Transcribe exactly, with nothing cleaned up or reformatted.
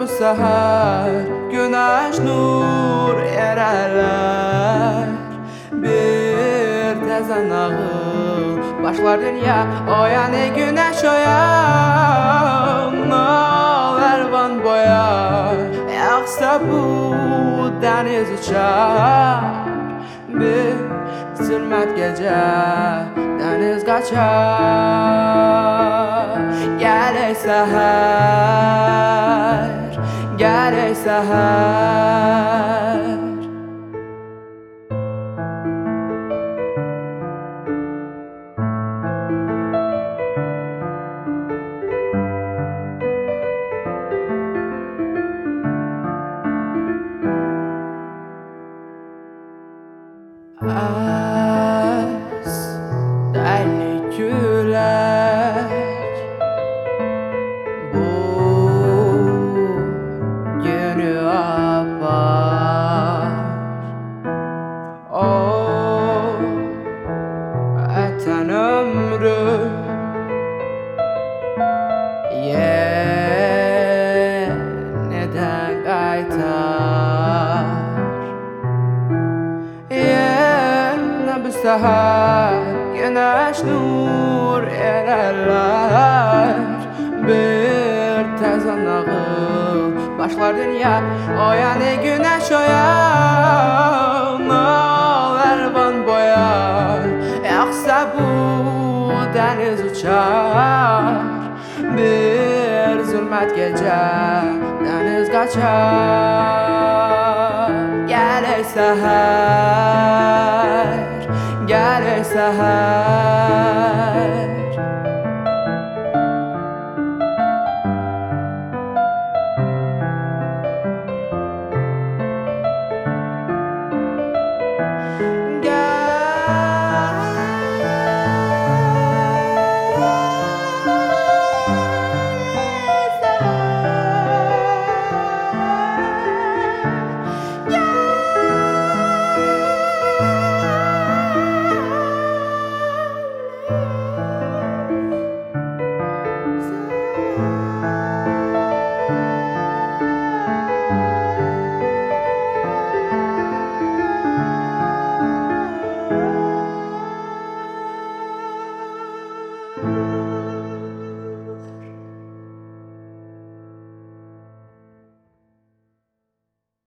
bu seher güneş nur ereler. Bir tezen ağıl başlar dünya oyan ey güneş oyan. Al ervan boyar yaksa bu deniz uçar. Bir zulmet gece deniz kaçar. Gel ey seher, gel ey seher. Az deli külek bu günü apar. O eten ömrü yeniden kaytar. Bu seher güneş nur ereler. Bir tezen ağıl başlar dünya oyan ey güneş oyan. Al ervan boyar yaksa bu deniz uçar. Bir zulmet gece deniz kaçar. Gel ey seher, gel ey seher.